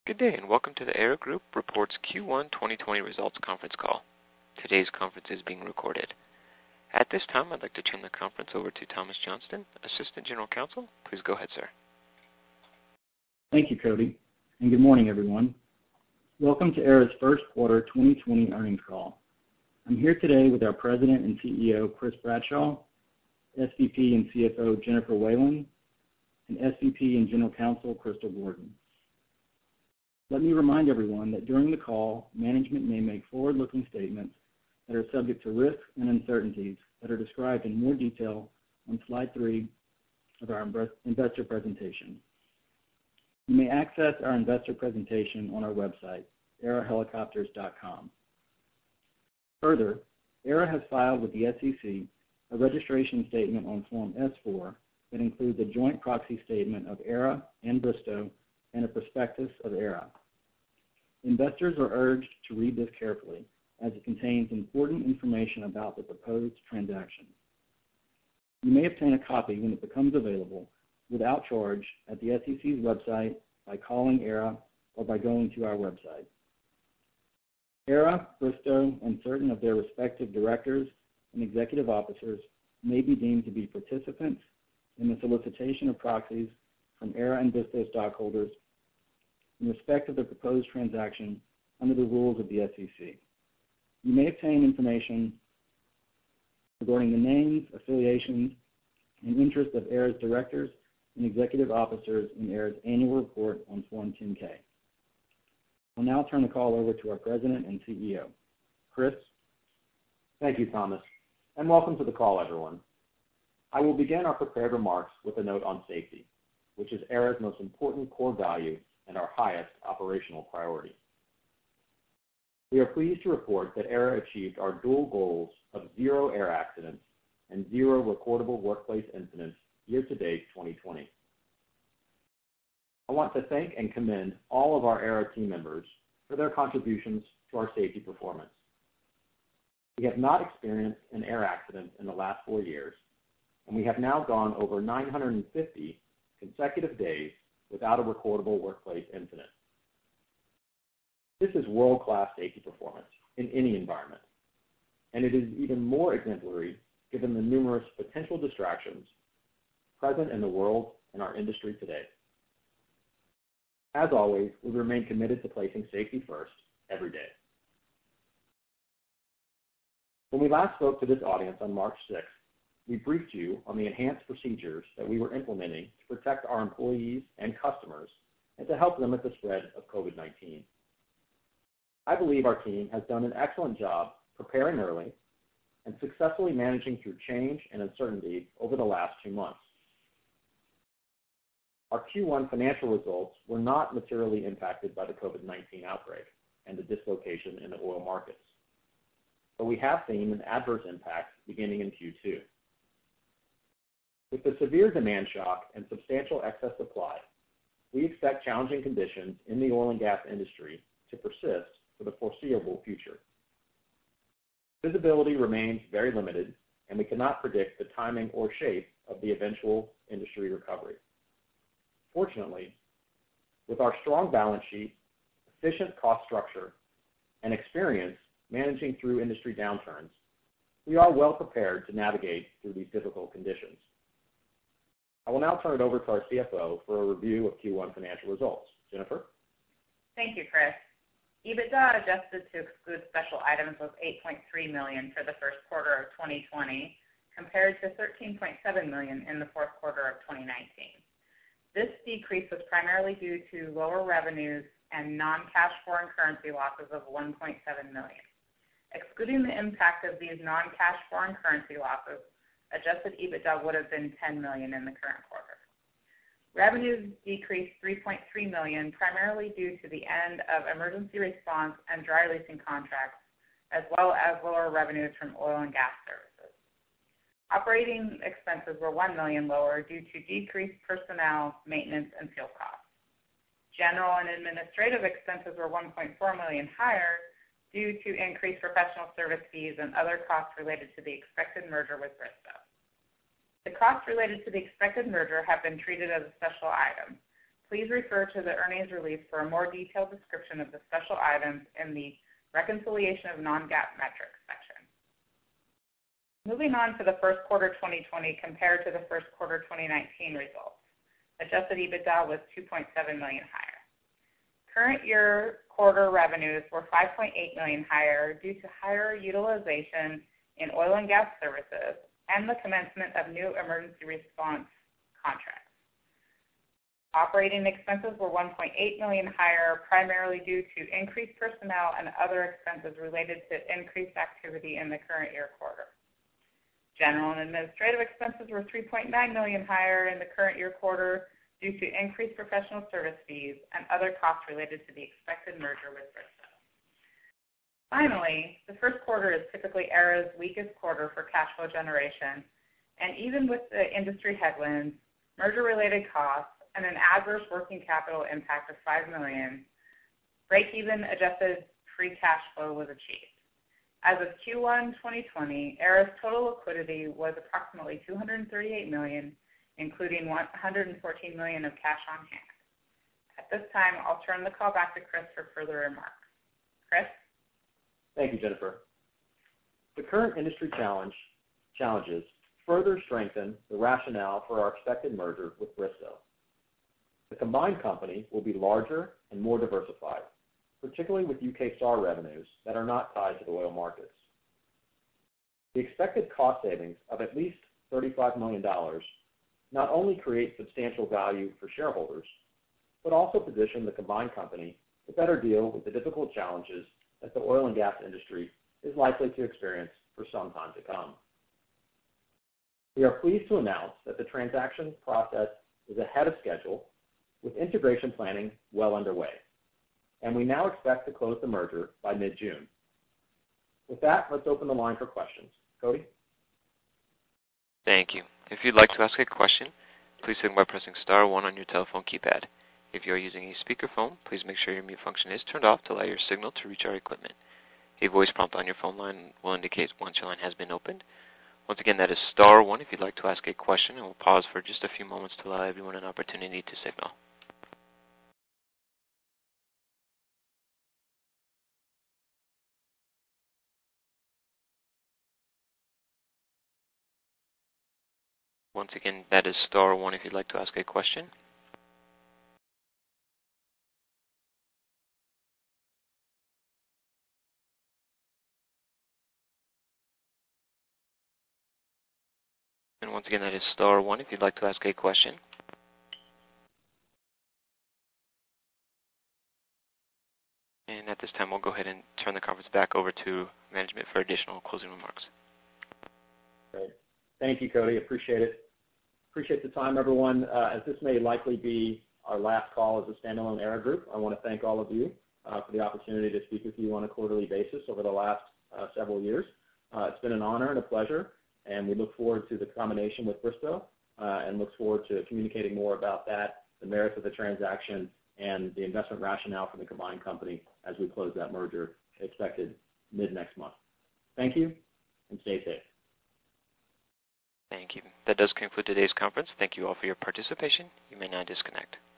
Good day, and welcome to the Aera Group Reports Q1 2020 Results Conference Call. Today's conference is being recorded. At this time, I'd like to turn the conference over to Thomas Johnston, Assistant General Counsel. Please go ahead, sir. Thank you, Cody, and good morning, everyone. Welcome to Aera's first quarter 2020 earnings call. I'm here today with our President and CEO, Chris Bradshaw, SVP and CFO, Jennifer Whalen, and SVP and General Counsel, Crystal Gordon. Let me remind everyone that during the call, management may make forward-looking statements that are subject to risks and uncertainties that are described in more detail on slide 3 of our investor presentation. You may access our investor presentation on our website, aerahelicopters.com. Further, Aera has filed with the SEC a registration statement on Form S-4 that includes a joint proxy statement of Aera and Bristow and a prospectus of Aera. Investors are urged to read this carefully, as it contains important information about the proposed transaction. You may obtain a copy when it becomes available without charge at the SEC's website by calling Aera or by going to our website. Aera, Bristow, and certain of their respective directors and executive officers may be deemed to be participants in the solicitation of proxies from Aera and Bristow stockholders in respect of the proposed transaction under the rules of the SEC. You may obtain information regarding the names, affiliations, and interests of Aera's directors and executive officers in Aera's annual report on Form 10-K. I'll now turn the call over to our President and CEO. Chris? Thank you, Thomas, and welcome to the call, everyone. I will begin our prepared remarks with a note on safety, which is Aera's most important core value and our highest operational priority. We are pleased to report that Aera achieved our dual goals of 0 air accidents and 0 recordable workplace incidents year-to-date 2020. I want to thank and commend all of our Aera team members for their contributions to our safety performance. We have not experienced an air accident in the last 4 years, and we have now gone over 950 consecutive days without a recordable workplace incident. This is world-class safety performance in any environment, and it is even more exemplary given the numerous potential distractions present in the world and our industry today. As always, we remain committed to placing safety first every day. When we last spoke to this audience on March 6th, we briefed you on the enhanced procedures that we were implementing to protect our employees and customers and to help limit the spread of COVID-19. I believe our team has done an excellent job preparing early and successfully managing through change and uncertainty over the last 2 months. Our Q1 financial results were not materially impacted by the COVID-19 outbreak and the dislocation in the oil markets, but we have seen an adverse impact beginning in Q2. With the severe demand shock and substantial excess supply, we expect challenging conditions in the oil and gas industry to persist for the foreseeable future. Visibility remains very limited, and we cannot predict the timing or shape of the eventual industry recovery. Fortunately, with our strong balance sheet, efficient cost structure, and experience managing through industry downturns, we are well prepared to navigate through these difficult conditions. I will now turn it over to our CFO for a review of Q1 financial results. Jennifer? Thank you, Chris. EBITDA adjusted to exclude special items was $8.3 million for the first quarter of 2020, compared to $13.7 million in the fourth quarter of 2019. This decrease was primarily due to lower revenues and non-cash foreign currency losses of $1.7 million. Excluding the impact of these non-cash foreign currency losses, adjusted EBITDA would have been $10 million in the current quarter. Revenues decreased $3.3 million, primarily due to the end of emergency response and dry leasing contracts, as well as lower revenues from oil and gas services. Operating expenses were $1 million lower due to decreased personnel, maintenance, and fuel costs. General and administrative expenses were $1.4 million higher due to increased professional service fees and other costs related to the expected merger with Bristow. The costs related to the expected merger have been treated as a special item. Please refer to the earnings release for a more detailed description of the special items in the reconciliation of non-GAAP metrics section. Moving on to the first quarter 2020 compared to the first quarter 2019 results. Adjusted EBITDA was $2.7 million higher. Current year quarter revenues were $5.8 million higher due to higher utilization in oil and gas services and the commencement of new emergency response contracts. Operating expenses were $1.8 million higher, primarily due to increased personnel and other expenses related to increased activity in the current year quarter. General and administrative expenses were $3.9 million higher in the current year quarter due to increased professional service fees and other costs related to the expected merger with Bristow. Finally, the first quarter is typically ERA's weakest quarter for cash flow generation, and even with the industry headwinds, merger-related costs, and an adverse working capital impact of $5 million, break-even adjusted free cash flow was achieved. As of Q1 2020, ERA's total liquidity was approximately $238 million, including $114 million of cash on hand. At this time, I'll turn the call back to Chris for further remarks. Chris? Thank you, Jennifer. The current industry challenges further strengthen the rationale for our expected merger with Bristow. The combined company will be larger and more diversified, particularly with UK SAR revenues that are not tied to the oil markets. The expected cost savings of at least $35 million not only create substantial value for shareholders, but also position the combined company to better deal with the difficult challenges that the oil and gas industry is likely to experience for some time to come. We are pleased to announce that the transaction process is ahead of schedule, with integration planning well underway, and we now expect to close the merger by mid-June. With that, let's open the line for questions. Cody? Thank you. If you'd like to ask a question, please signal by pressing star 1 on your telephone keypad. If you are using a speakerphone, please make sure your mute function is turned off to allow your signal to reach our equipment. A voice prompt on your phone line will indicate once your line has been opened. Once again, that is star 1 if you'd like to ask a question, and we'll pause for just a few moments to allow everyone an opportunity to signal. Once again, that is star 1 if you'd like to ask a question. And once again, that is star 1 if you'd like to ask a question. And at this time, we'll go ahead and turn the conference back over to management for additional closing remarks. Great. Thank you, Cody. Appreciate it. Appreciate the time, everyone. As this may likely be our last call as a standalone ERA Group, I want to thank all of you for the opportunity to speak with you on a quarterly basis over the last several years. It's been an honor and a pleasure, and we look forward to the combination with Bristow and look forward to communicating more about that, the merits of the transaction, and the investment rationale for the combined company as we close that merger expected mid-next month. Thank you, and stay safe. Thank you. That does conclude today's conference. Thank you all for your participation. You may now disconnect.